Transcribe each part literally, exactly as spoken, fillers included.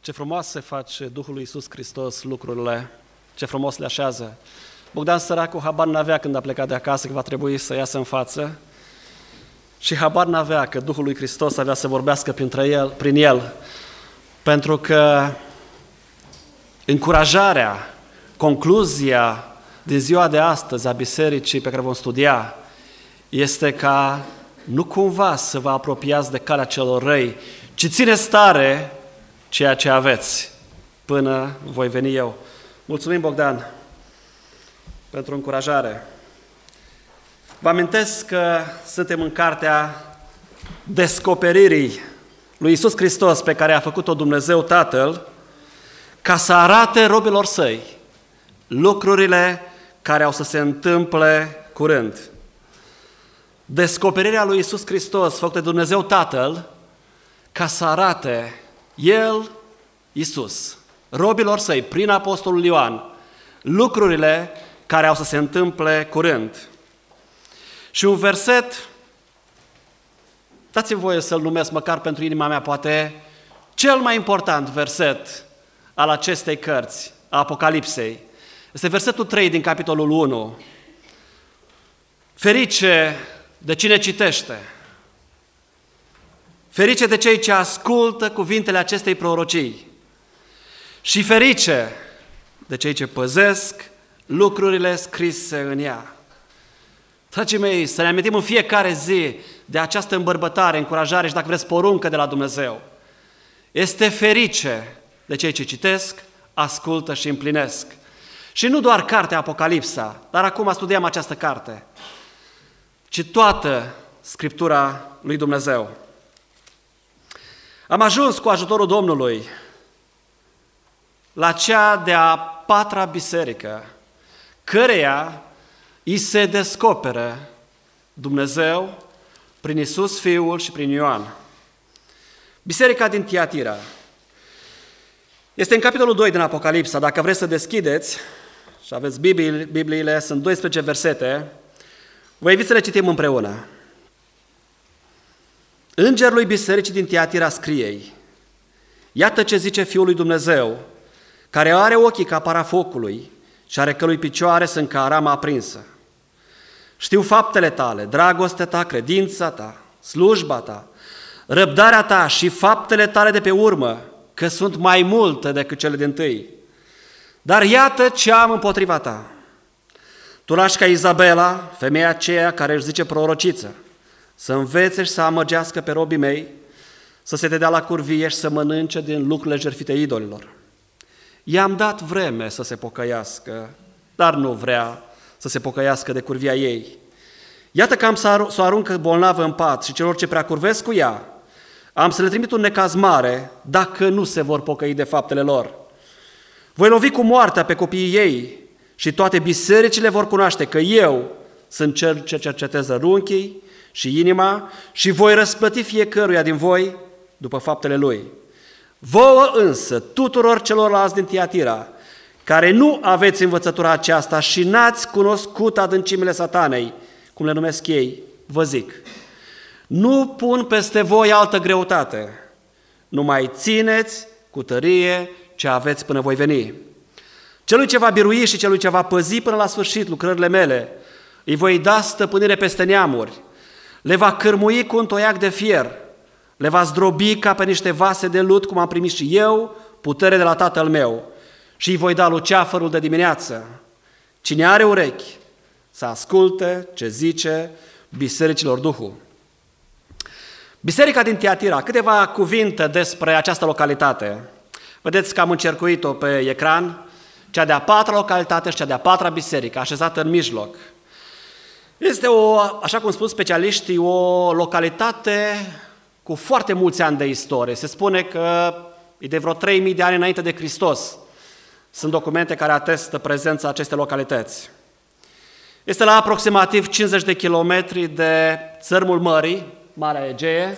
Ce frumos se face Duhul lui Iisus Hristos lucrurile, ce frumos le așează. Bogdan săracul habar n-avea când a plecat de acasă că va trebui să iasă în față și habar n-avea că Duhul lui Hristos avea să vorbească printre el, prin el, pentru că încurajarea, concluzia din ziua de astăzi a bisericii pe care vom studia este ca nu cumva să vă apropiați de calea celor răi, ci țineți tare ceea ce aveți până voi veni eu. Mulțumim, Bogdan, pentru încurajare. Vă amintesc că suntem în cartea descoperirii lui Iisus Hristos pe care a făcut-o Dumnezeu Tatăl ca să arate robilor săi lucrurile care au să se întâmple curând. Descoperirea lui Iisus Hristos făcută de Dumnezeu Tatăl ca să arate El, Iisus, robilor săi, prin Apostolul Ioan, lucrurile care au să se întâmple curând. Și un verset, dați-mi voie să-l numesc măcar pentru inima mea, poate cel mai important verset al acestei cărți, a Apocalipsei, este versetul trei din capitolul unu. Ferice de cine citește, ferice de cei ce ascultă cuvintele acestei prorocii și ferice de cei ce păzesc lucrurile scrise în ea. Dragii mei, să ne amintim în fiecare zi de această îmbărbătare, încurajare și, dacă vreți, poruncă de la Dumnezeu. Este ferice de cei ce citesc, ascultă și împlinesc. Și nu doar cartea Apocalipsa, dar acum studiem această carte, ci toată Scriptura lui Dumnezeu. Am ajuns cu ajutorul Domnului la cea de-a patra biserică, căreia îi se descoperă Dumnezeu prin Iisus Fiul și prin Ioan. Biserica din Tiatira. Este în capitolul doi din Apocalipsa. Dacă vreți să deschideți și aveți Bibliile, Bibliile sunt doisprezece versete, vă invit să le citim împreună. Îngerul lui bisericii din Tiatira scrie-i: iată ce zice Fiul lui Dumnezeu, care are ochii ca para focului și are călui picioare sunt ca arama aprinsă. Știu faptele tale, dragostea ta, credința ta, slujba ta, răbdarea ta și faptele tale de pe urmă, că sunt mai multe decât cele dintâi. Dar iată ce am împotriva ta. Tu lași ca Izabela, femeia aceea care își zice prorociță, să învețe și să amăgească pe robii mei, să se te dea la curvie și să mănânce din lucrurile jertfite idolilor. I-am dat vreme să se pocăiască, dar nu vrea să se pocăiască de curvia ei. Iată că am să o aruncă bolnavă în pat și celor ce prea curvesc cu ea, am să le trimit un necaz mare dacă nu se vor pocăi de faptele lor. Voi lovi cu moartea pe copiii ei și toate bisericile vor cunoaște că eu sunt cel ce cercetează runchii și inima și voi răsplăti fiecăruia din voi după faptele lui. Vouă însă, tuturor celorlalți din Tiatira, care nu aveți învățătura aceasta și n-ați cunoscut adâncimile satanei, cum le numesc ei, vă zic, nu pun peste voi altă greutate, numai țineți cu tărie ce aveți până voi veni. Celui ce va birui și celui ce va păzi până la sfârșit lucrările mele, îi voi da stăpânire peste neamuri, le va cârmui cu un toiac de fier, le va zdrobi ca pe niște vase de lut, cum am primit și eu putere de la Tatăl meu, și îi voi da luceafărul de dimineață. Cine are urechi să asculte ce zice bisericilor Duhul. Biserica din Tiatira, câteva cuvinte despre această localitate. Vedeți că am încercuit-o pe ecran, cea de-a patra localitate și cea de-a patra biserică, așezată în mijloc. Este, o, așa cum spun specialiștii, o localitate cu foarte mulți ani de istorie. Se spune că e de vreo trei mii de ani înainte de Hristos. Sunt documente care atestă prezența acestei localități. Este la aproximativ cincizeci de kilometri de țărmul mării, Marea Egee.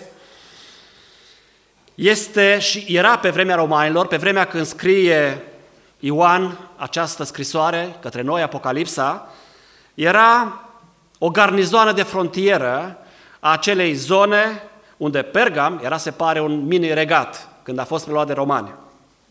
Este și era pe vremea romanilor, pe vremea când scrie Ioan această scrisoare către noi, Apocalipsa, era o garnizoană de frontieră a acelei zone unde Pergam era, se pare, un mini-regat când a fost preluat de romani.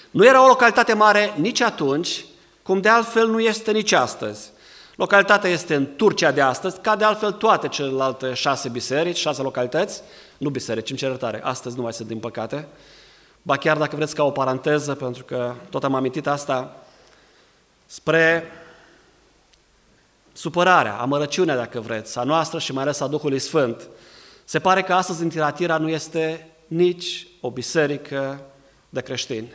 Nu era o localitate mare nici atunci, cum de altfel nu este nici astăzi. Localitatea este în Turcia de astăzi, ca de altfel toate celelalte șase biserici, șase localități, nu biserici, îmi cer iertare, astăzi nu mai sunt din păcate, ba chiar dacă vreți ca o paranteză, pentru că tot am amintit asta, spre supărarea, amărăciunea, dacă vreți, a noastră și mai ales a Duhului Sfânt, se pare că astăzi în Tiatira nu este nici o biserică de creștini.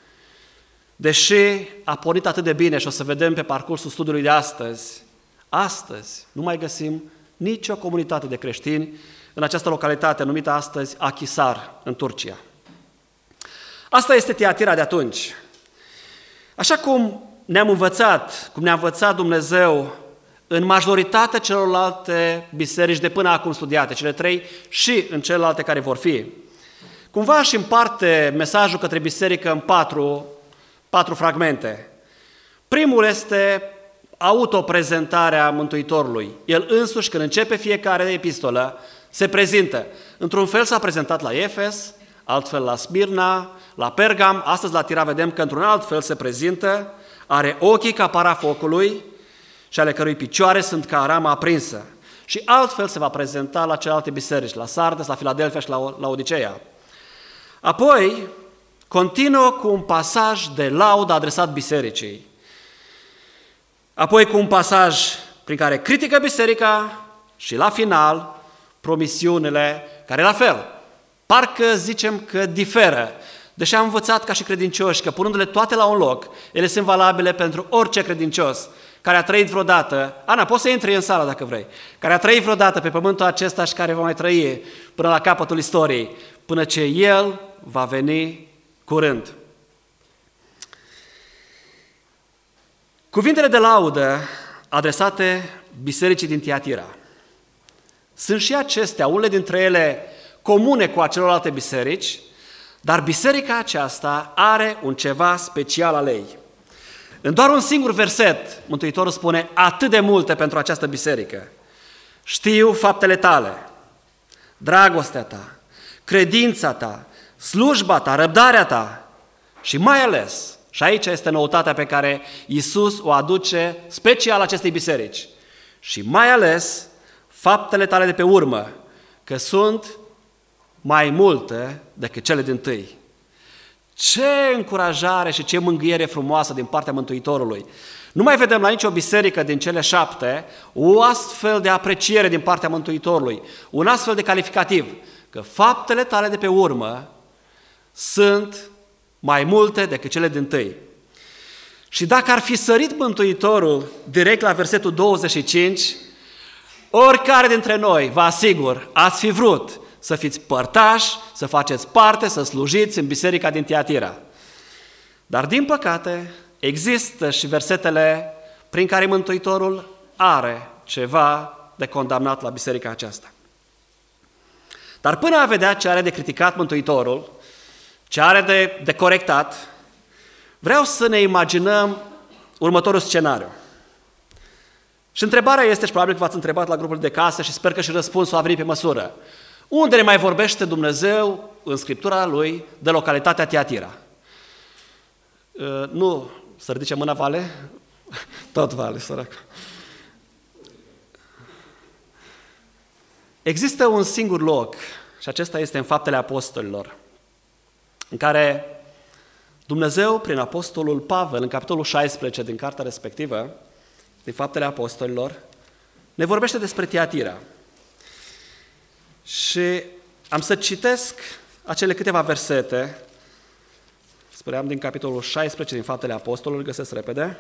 Deși a pornit atât de bine și o să vedem pe parcursul studiului de astăzi, astăzi nu mai găsim nicio comunitate de creștini în această localitate numită astăzi Akhisar, în Turcia. Asta este Tiatira de atunci. Așa cum ne-am învățat, cum ne-a învățat Dumnezeu în majoritatea celorlalte biserici de până acum studiate, cele trei și în celelalte care vor fi, cumva își împarte mesajul către biserică în patru, patru fragmente. Primul este autoprezentarea Mântuitorului. El însuși, când începe fiecare epistolă, se prezintă. Într-un fel s-a prezentat la Efes, altfel la Smirna, la Pergam, astăzi la Tira vedem că într-un alt fel se prezintă, are ochii ca para focului și ale cărui picioare sunt ca arama aprinsă. Și altfel se va prezenta la celelalte biserici, la Sardes, la Filadelfia și la Laodiceea. Apoi, continuă cu un pasaj de laudă adresat bisericii. Apoi cu un pasaj prin care critică biserica și la final promisiunile care la fel, parcă zicem că diferă, deși am învățat ca și credincioși că punându-le toate la un loc, ele sunt valabile pentru orice credincios care a trăit vreodată, Ana, poți să intri în sală dacă vrei, care a trăit vreodată pe pământul acesta și care va mai trăi până la capătul istoriei, până ce El va veni curând. Cuvintele de laudă adresate bisericii din Tiatira sunt și acestea, unele dintre ele comune cu acelorlalte biserici, dar biserica aceasta are un ceva special al ei. În doar un singur verset, Mântuitorul spune atât de multe pentru această biserică. Știu faptele tale, dragostea ta, credința ta, slujba ta, răbdarea ta și mai ales, și aici este noutatea pe care Iisus o aduce special acestei biserici, și mai ales faptele tale de pe urmă, că sunt mai multe decât cele dintâi. Ce încurajare și ce mângâiere frumoasă din partea Mântuitorului! Nu mai vedem la nicio biserică din cele șapte o astfel de apreciere din partea Mântuitorului, un astfel de calificativ, că faptele tale de pe urmă sunt mai multe decât cele dintâi. Și dacă ar fi sărit Mântuitorul direct la versetul douăzeci și cinci, oricare dintre noi, vă asigur, ați fi vrut să fiți părtași, să faceți parte, să slujiți în biserica din Tiatira. Dar din păcate există și versetele prin care Mântuitorul are ceva de condamnat la biserica aceasta. Dar până a vedea ce are de criticat Mântuitorul, ce are de, de corectat, vreau să ne imaginăm următorul scenariu. Și întrebarea este, și probabil că v-ați întrebat la grupul de casă și sper că și răspunsul a venit pe măsură. Unde ne mai vorbește Dumnezeu în Scriptura Lui de localitatea Tiatira? Uh, nu, să ridice mâna Vale? Tot Vale, sărac. Există un singur loc, și acesta este în Faptele Apostolilor, în care Dumnezeu, prin Apostolul Pavel, în capitolul șaisprezece din cartea respectivă, din Faptele Apostolilor, ne vorbește despre Tiatira. Și am să citesc acele câteva versete, spuneam din capitolul șaisprezece din Faptele Apostolilor, găsesc repede,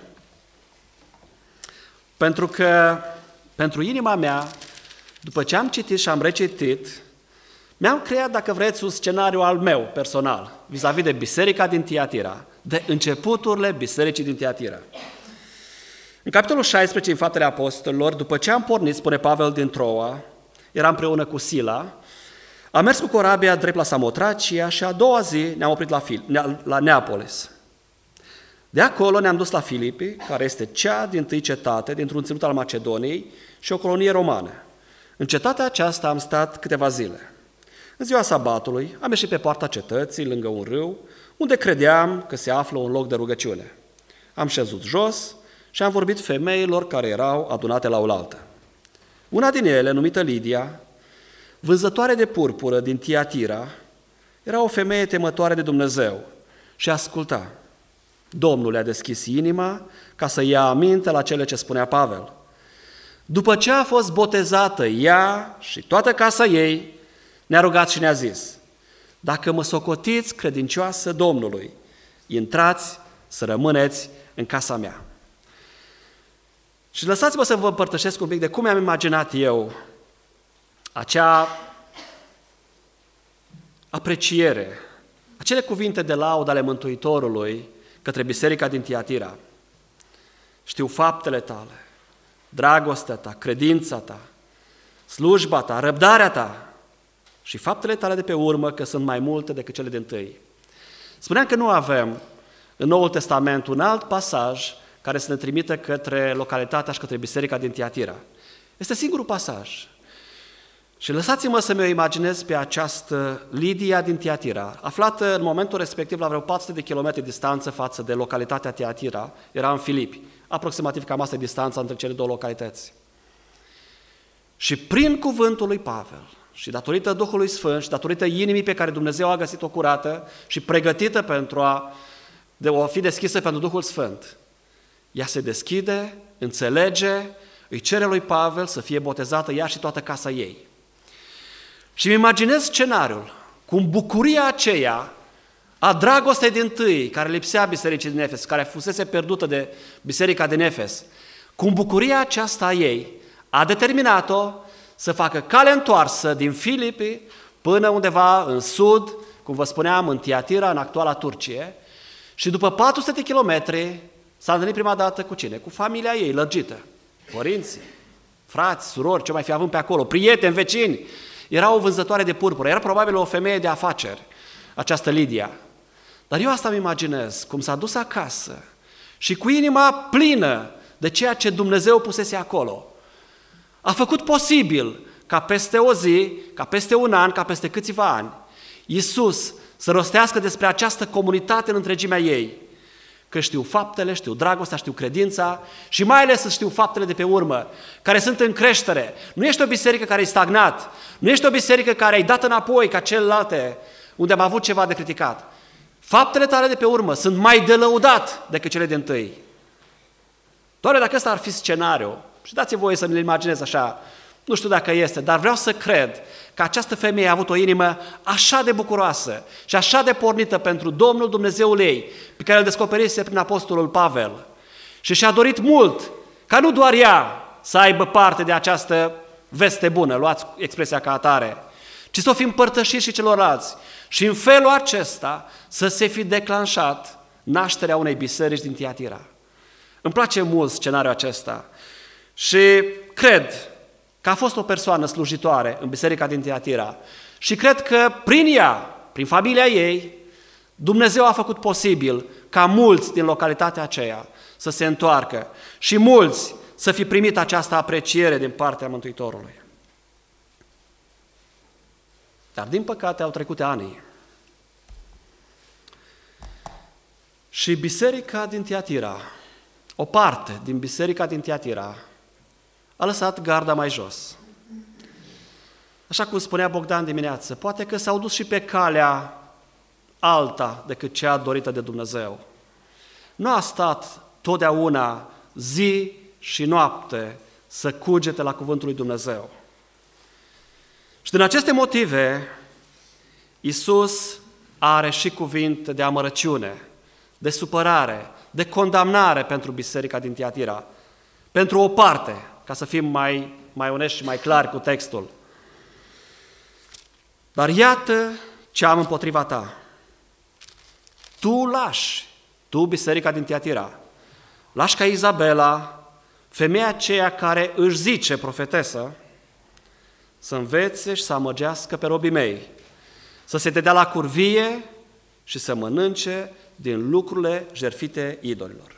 pentru că pentru inima mea, după ce am citit și am recitit, mi-am creat, dacă vreți, un scenariu al meu personal, vis-a-vis de biserica din Tiatira, de începuturile bisericii din Tiatira. În capitolul șaisprezece din Faptele Apostolilor, după ce am pornit, spune Pavel, din Troa, era împreună cu Sila, am mers cu corabia drept la Samotracia și a doua zi ne-am oprit la, Fil- la Neapolis. De acolo ne-am dus la Filipi, care este cea dintâi cetate dintr-un ținut al Macedoniei și o colonie romană. În cetatea aceasta am stat câteva zile. În ziua sabatului am ieșit pe poarta cetății, lângă un râu, unde credeam că se află un loc de rugăciune. Am șezut jos și am vorbit femeilor care erau adunate la oaltă. Una din ele, numită Lidia, vânzătoare de purpură din Tiatira, era o femeie temătoare de Dumnezeu și asculta. Domnul le-a deschis inima ca să ia aminte la cele ce spunea Pavel. După ce a fost botezată ea și toată casa ei, ne-a rugat și ne-a zis: dacă mă socotiți credincioasă Domnului, intrați să rămâneți în casa mea. Și lăsați-mă să vă împărtășesc un pic de cum mi-am imaginat eu acea apreciere, acele cuvinte de laudă ale Mântuitorului către biserica din Tiatira. Știu faptele tale, dragostea ta, credința ta, slujba ta, răbdarea ta și faptele tale de pe urmă, că sunt mai multe decât cele dintâi. Spuneam că nu avem în Noul Testament un alt pasaj care să ne trimită către localitatea și către biserica din Tiatira. Este singurul pasaj. Și lăsați-mă să mi-o imaginez pe această Lidia din Tiatira, aflată în momentul respectiv la vreo patru sute de kilometri distanță față de localitatea Tiatira, era în Filipi, aproximativ cam asta e distanța între cele două localități. Și prin cuvântul lui Pavel și datorită Duhului Sfânt și datorită inimii pe care Dumnezeu a găsit-o curată și pregătită pentru a, de a fi deschisă pentru Duhul Sfânt, ea se deschide, înțelege, îi cere lui Pavel să fie botezată ea și toată casa ei. Și îmi imaginez scenariul, cum bucuria aceea a dragostei dintâi, care lipsea bisericii din Efes, care fusese pierdută de biserica din Efes, cum bucuria aceasta a ei a determinat-o să facă cale întoarsă din Filipi până undeva în sud, cum vă spuneam, în Tiatira, în actuala Turcie, și după patru sute de kilometri s-a întâlnit prima dată cu cine? Cu familia ei lărgită, părinții, frați, surori, ce mai fi având pe acolo, prieteni, vecini. Era o vânzătoare de purpură, era probabil o femeie de afaceri, această Lidia. Dar eu asta îmi imaginez, cum s-a dus acasă și cu inima plină de ceea ce Dumnezeu pusese acolo. A făcut posibil ca peste o zi, ca peste un an, ca peste câțiva ani, Iisus să rostească despre această comunitate în întregimea ei, că știu faptele, știu dragostea, știu credința și mai ales să știu faptele de pe urmă, care sunt în creștere. Nu ești o biserică care e stagnat, nu ești o biserică care ai dat înapoi ca celelalte, unde am avut ceva de criticat. Faptele tale de pe urmă sunt mai de lăudat decât cele dintâi. Doar dacă ăsta ar fi scenariu, și dați-mi voie să mi-l imaginez așa, nu știu dacă este, dar vreau să cred că această femeie a avut o inimă așa de bucuroasă și așa de pornită pentru Domnul Dumnezeul ei, pe care îl descoperise prin apostolul Pavel. Și și-a dorit mult ca nu doar ea să aibă parte de această veste bună, luați expresia ca atare, ci să o fi împărtășit și celorlalți. Și în felul acesta să se fi declanșat nașterea unei biserici din Tiatira. Îmi place mult scenariul acesta și cred că a fost o persoană slujitoare în biserica din Tiatira și cred că prin ea, prin familia ei, Dumnezeu a făcut posibil ca mulți din localitatea aceea să se întoarcă și mulți să fi primit această apreciere din partea Mântuitorului. Dar din păcate au trecut ani și biserica din Tiatira, o parte din biserica din Tiatira, a lăsat garda mai jos. Așa cum spunea Bogdan dimineață, poate că s-au dus și pe calea alta decât cea dorită de Dumnezeu. Nu a stat totdeauna zi și noapte să cugete la cuvântul lui Dumnezeu. Și din aceste motive, Iisus are și cuvinte de amărăciune, de supărare, de condamnare pentru biserica din Tiatira, pentru o parte, ca să fim mai, mai onești și mai clari cu textul. Dar iată ce am împotriva ta. Tu lași, tu, biserica din Tiatira, lași ca Izabela, femeia aceea care își zice profetesă, să învețe și să amăgească pe robii mei, să se dedea la curvie și să mănânce din lucrurile jertfite idolilor.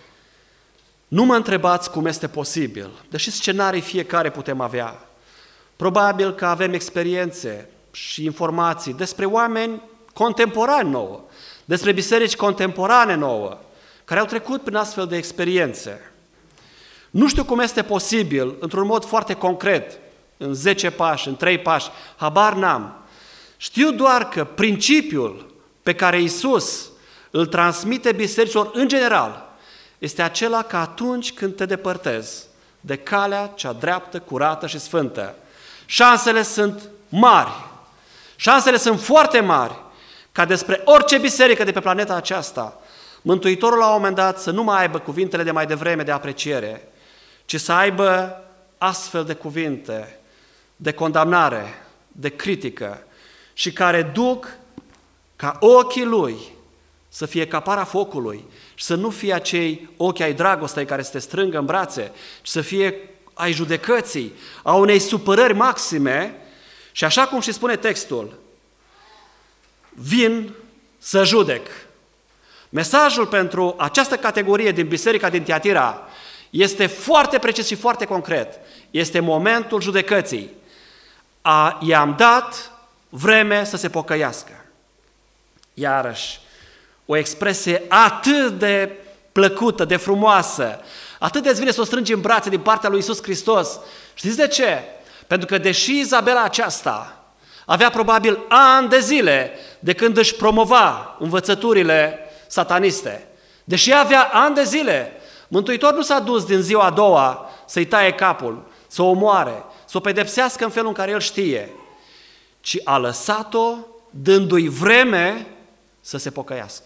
Nu mă întrebați cum este posibil, deși scenarii fiecare putem avea. Probabil că avem experiențe și informații despre oameni contemporani nouă, despre biserici contemporane nouă, care au trecut prin astfel de experiențe. Nu știu cum este posibil, într-un mod foarte concret, în zece pași, în trei pași, habar n-am. Știu doar că principiul pe care Iisus îl transmite bisericilor în general este acela că atunci când te depărtezi de calea cea dreaptă, curată și sfântă, șansele sunt mari, șansele sunt foarte mari ca despre orice biserică de pe planeta aceasta, Mântuitorul la un moment dat să nu mai aibă cuvintele de mai devreme de apreciere, ci să aibă astfel de cuvinte de condamnare, de critică și care duc ca ochii Lui să fie ca para focului și să nu fie acei ochi ai dragostei care să te strângă în brațe, ci să fie ai judecății, a unei supărări maxime și așa cum și spune textul, vin să judec. Mesajul pentru această categorie din biserica din Tiatira este foarte precis și foarte concret. Este momentul judecății. A, i-am dat vreme să se pocăiască. Iarăși, o expresie atât de plăcută, de frumoasă, atât de îți vine să o strângi în brațe din partea lui Iisus Hristos. Știți de ce? Pentru că deși Izabela aceasta avea probabil ani de zile de când își promova învățăturile sataniste, deși avea ani de zile, Mântuitor nu s-a dus din ziua a doua să-i taie capul, să o omoare, să o pedepsească în felul în care el știe, ci a lăsat-o dându-i vreme să se pocăiască.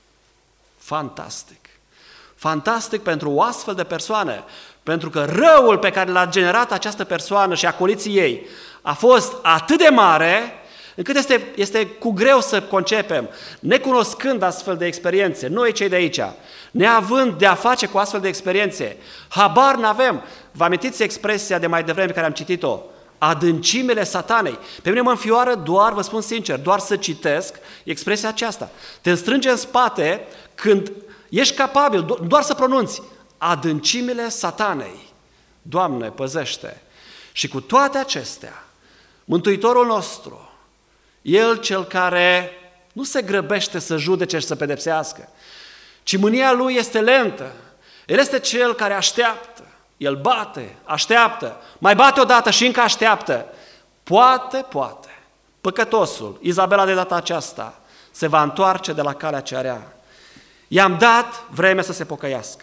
Fantastic! Fantastic pentru o astfel de persoană, pentru că răul pe care l-a generat această persoană și acoliții ei a fost atât de mare, încât este, este cu greu să concepem, necunoscând astfel de experiențe, noi cei de aici, neavând de a face cu astfel de experiențe, habar n-avem. Vă amintiți expresia de mai devreme care am citit-o? Adâncimile satanei. Pe mine mă înfioară doar, vă spun sincer, doar să citesc expresia aceasta. Te înstrânge în spate când ești capabil doar să pronunți adâncimile satanei. Doamne, păzește! Și cu toate acestea, Mântuitorul nostru, El cel care nu se grăbește să judece și să pedepsească, ci mânia Lui este lentă. El este Cel care așteaptă. El bate, așteaptă, mai bate odată și încă așteaptă. Poate, poate, păcătosul, Izabela de data aceasta, se va întoarce de la calea cea rea. I-am dat vreme să se pocăiască.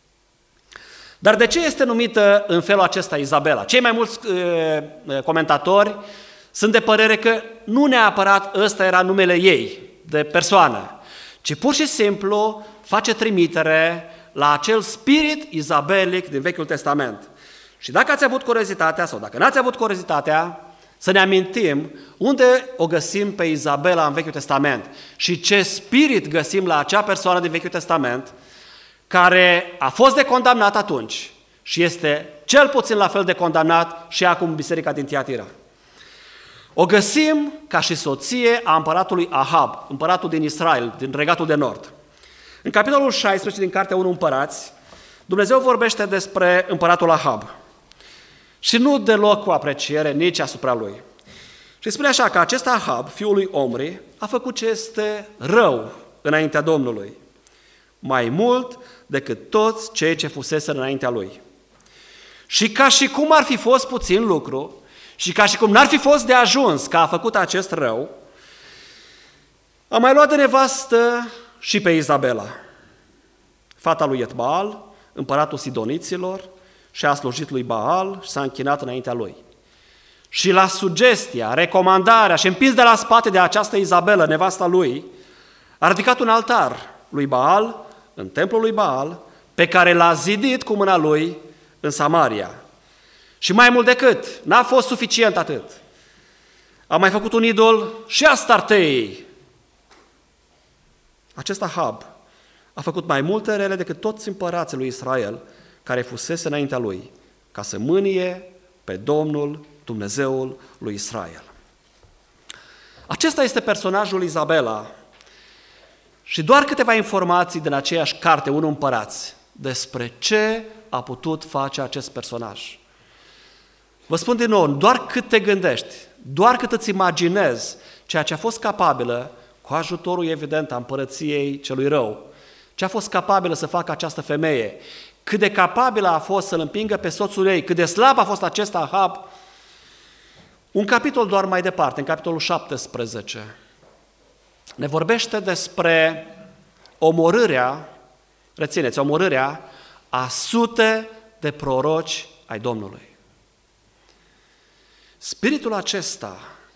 Dar de ce este numită în felul acesta Izabela? Cei mai mulți e, comentatori sunt de părere că nu neapărat ăsta era numele ei, de persoană, ci pur și simplu face trimitere la acel spirit izabelic din Vechiul Testament. Și dacă ați avut curiozitatea, sau dacă n-ați avut curiozitatea, să ne amintim unde o găsim pe Izabela în Vechiul Testament și ce spirit găsim la acea persoană din Vechiul Testament care a fost de condamnat atunci și este cel puțin la fel de condamnat și acum biserica din Tiatira. O găsim ca și soție a împăratului Ahab, împăratul din Israel, din Regatul de Nord. În capitolul șaisprezece din Cartea unu Împărați, Dumnezeu vorbește despre împăratul Ahab și nu deloc cu apreciere nici asupra lui. Și spune așa că acest Ahab, fiul lui Omri, a făcut ce este rău înaintea Domnului, mai mult decât toți cei ce fusese înaintea lui. Și ca și cum ar fi fost puțin lucru, și ca și cum n-ar fi fost de ajuns că a făcut acest rău, a mai luat de nevastă și pe Izabela, fata lui Etbaal, împăratul Sidoniților, și a slujit lui Baal și s-a închinat înaintea lui. Și la sugestia, recomandarea și împins de la spate de această Izabela, nevasta lui, a ridicat un altar lui Baal, în templul lui Baal, pe care l-a zidit cu mâna lui în Samaria. Și mai mult decât, n-a fost suficient atât. A mai făcut un idol și Astartei. Acest Ahab a făcut mai multe rele decât toți împărații lui Israel care fusese înaintea lui, ca să mânie pe Domnul Dumnezeul lui Israel. Acesta este personajul Izabela și doar câteva informații din aceeași carte, unu Împărați, despre ce a putut face acest personaj. Vă spun din nou, doar cât te gândești, doar cât îți imaginezi ceea ce a fost capabilă, cu ajutorul evident a împărăției celui rău, ce a fost capabilă să facă această femeie, cât de capabilă a fost să-l împingă pe soțul ei, cât de slab a fost acesta Ahab. Un capitol doar mai departe, în capitolul șaptesprezece, ne vorbește despre omorârea, rețineți, omorârea a sute de proroci ai Domnului. Spiritul acesta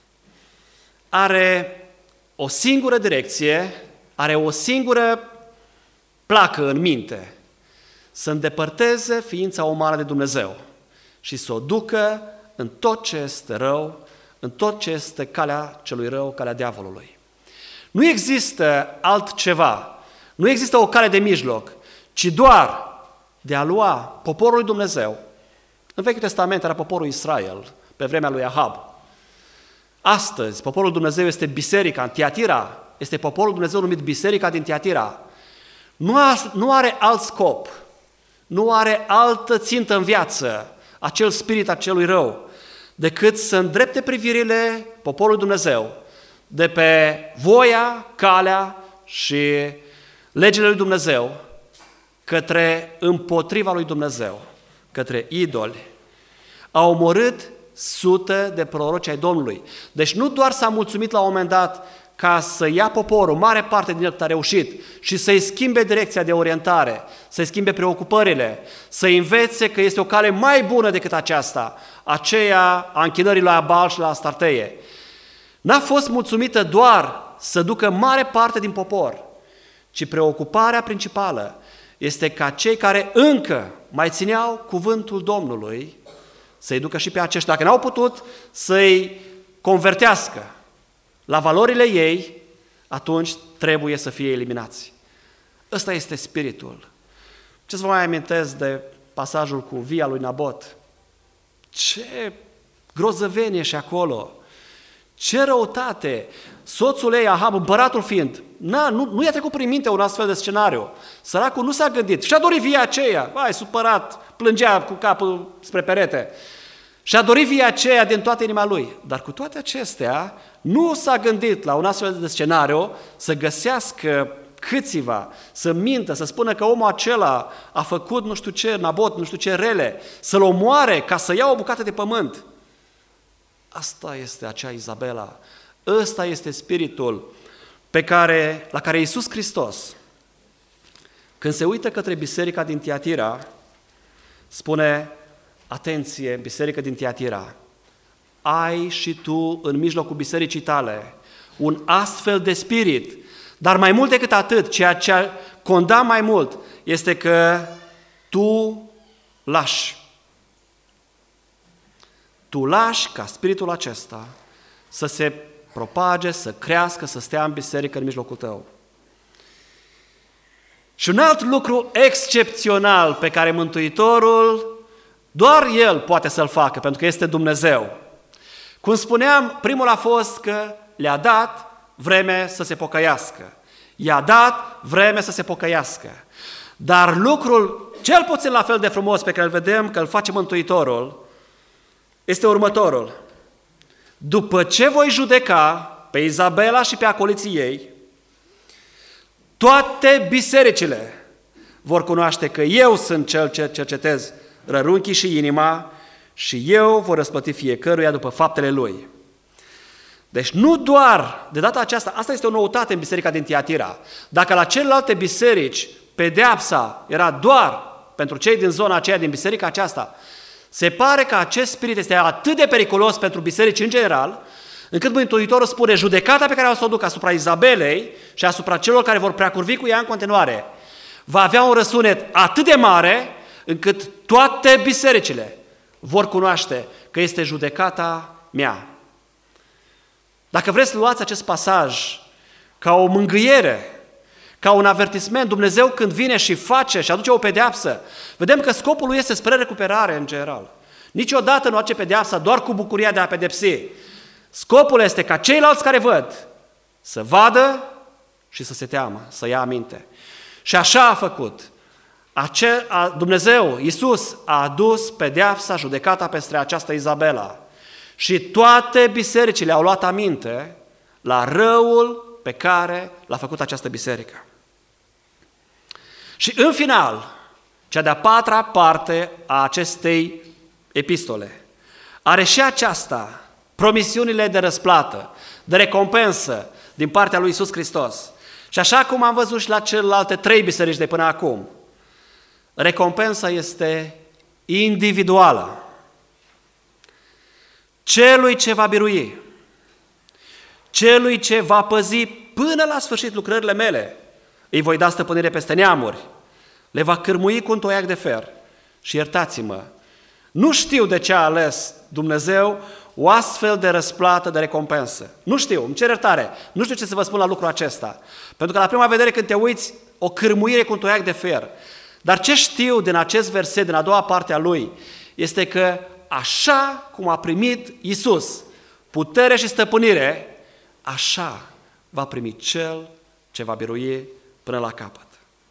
are o singură direcție, are o singură placă în minte, să îndepărteze ființa umană de Dumnezeu și să o ducă în tot ce este rău, în tot ce este calea celui rău, calea diavolului. Nu există altceva, nu există o cale de mijloc, ci doar de a lua poporul lui Dumnezeu. În Vechiul Testament era poporul Israel, pe vremea lui Ahab. Astăzi, poporul Dumnezeu este biserica în Tiatira, este poporul Dumnezeu numit biserica din Tiatira. Nu, a, nu are alt scop, nu are altă țintă în viață, acel spirit a celui rău, decât să îndrepte privirile poporului Dumnezeu de pe voia, calea și legile lui Dumnezeu către împotriva lui Dumnezeu, către idoli. A omorât sute de proroci ai Domnului. Deci nu doar s-a mulțumit la un moment dat ca să ia poporul, mare parte din el cât a reușit, și să-i schimbe direcția de orientare, să-i schimbe preocupările, să-i învețe că este o cale mai bună decât aceasta, aceea a închinării la Baal și la Astarteie. N-a fost mulțumită doar să ducă mare parte din popor, ci preocuparea principală este ca cei care încă mai țineau cuvântul Domnului să-i ducă și pe aceștia, dacă n-au putut să-i convertească la valorile ei, atunci trebuie să fie eliminați. Ăsta este spiritul. Ce să vă mai amintesc de pasajul cu via lui Nabot? Ce grozăvenie și acolo! Ce răutate! Soțul ei, Ahab, împăratul fiind, na, nu, nu i-a trecut prin minte un astfel de scenariu. Săracul nu s-a gândit. Și-a dorit via aceea. Vai, supărat, plângea cu capul spre perete. Și-a dorit via aceea din toată inima lui. Dar cu toate acestea, nu s-a gândit la un astfel de scenariu să găsească câțiva, să mintă, să spună că omul acela a făcut nu știu ce, Nabot, nu știu ce rele, să-l omoare ca să ia o bucată de pământ. Asta este acea Izabela. Ăsta este spiritul pe care, la care Iisus Hristos, când se uită către biserica din Tiatira, spune: atenție, biserică din Tiatira, ai și tu în mijlocul bisericii tale un astfel de spirit, dar mai mult decât atât, ceea ce condamn mai mult este că tu lași. Tu lași ca spiritul acesta să se propage, să crească, să stea în biserică în mijlocul tău. Și un alt lucru excepțional pe care Mântuitorul, doar El poate să-l facă, pentru că este Dumnezeu. Cum spuneam, primul a fost că le-a dat vreme să se pocăiască. I-a dat vreme să se pocăiască. Dar lucrul cel puțin la fel de frumos pe care îl vedem că îl face Mântuitorul este următorul. După ce voi judeca pe Izabela și pe acoliții ei, toate bisericile vor cunoaște că eu sunt cel ce cercetez rărunchii și inima și eu voi răsplăti fiecăruia după faptele lui. Deci nu doar, de data aceasta, asta este o noutate în biserica din Tiatira. Dacă la celelalte biserici pedeapsa era doar pentru cei din zona aceea, din biserica aceasta, se pare că acest spirit este atât de periculos pentru biserici în general, încât Mântuitorul spune: judecata pe care o să o duc asupra Izabelei și asupra celor care vor preacurvi cu ea în continuare va avea un răsunet atât de mare încât toate bisericile vor cunoaște că este judecata mea. Dacă vreți să luați acest pasaj ca o mângâiere, ca un avertisment, Dumnezeu când vine și face și aduce o pedeapsă, vedem că scopul lui este spre recuperare în general. Niciodată nu face pedeapsa doar cu bucuria de a pedepsi. Scopul este ca ceilalți care văd să vadă și să se teamă, să ia aminte. Și așa a făcut. Ace- a, Dumnezeu, Iisus, a adus pedeapsa, judecata peste această Izabela. Și toate bisericile au luat aminte la răul pe care l-a făcut această biserică. Și în final, cea de-a patra parte a acestei epistole are și aceasta, promisiunile de răsplată, de recompensă din partea lui Iisus Hristos. Și așa cum am văzut și la celelalte trei biserici de până acum, recompensa este individuală. Celui ce va birui, celui ce va păzi până la sfârșit lucrările mele, îi voi da stăpânire peste neamuri, le va cârmui cu un toiac de fer. Și iertați-mă, nu știu de ce a ales Dumnezeu o astfel de răsplată, de recompensă. Nu știu, îmi cer iertare, nu știu ce să vă spun la lucrul acesta. Pentru că la prima vedere când te uiți, o cârmuire cu un toiac de fer. Dar ce știu din acest verset, din a doua parte a lui, este că așa cum a primit Iisus putere și stăpânire, așa va primi cel ce va birui până la capăt.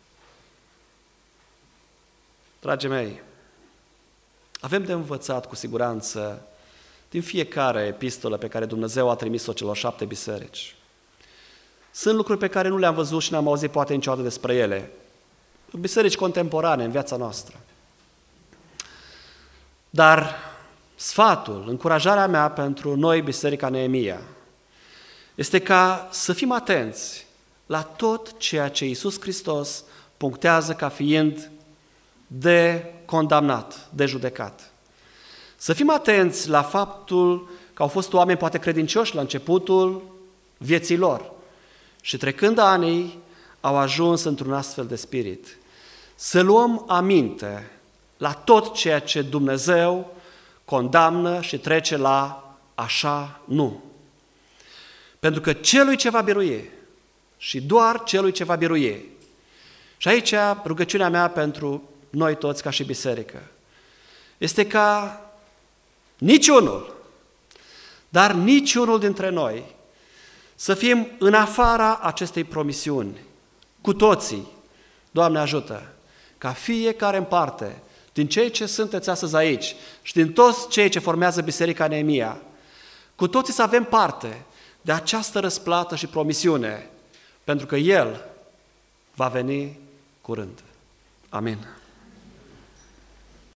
Dragii mei, avem de învățat cu siguranță din fiecare epistolă pe care Dumnezeu a trimis-o celor șapte biserici. Sunt lucruri pe care nu le-am văzut și n-am auzit poate niciodată despre ele. Biserici contemporane în viața noastră. Dar sfatul, încurajarea mea pentru noi, Biserica Neemia, este ca să fim atenți la tot ceea ce Iisus Hristos punctează ca fiind de condamnat, de judecat. Să fim atenți la faptul că au fost oameni poate credincioși la începutul vieții lor și trecând anii au ajuns într-un astfel de spirit. Să luăm aminte la tot ceea ce Dumnezeu condamnă și trece la așa nu. Pentru că celui ce va birui și doar celui ce va birui. Și aici rugăciunea mea pentru noi toți ca și biserică este ca niciunul, dar niciunul dintre noi să fim în afara acestei promisiuni. Cu toții, Doamne ajută, ca fiecare în parte, din cei ce sunteți astăzi aici și din toți cei ce formează Biserica Neemia, cu toții să avem parte de această răsplată și promisiune, pentru că El va veni curând. Amin.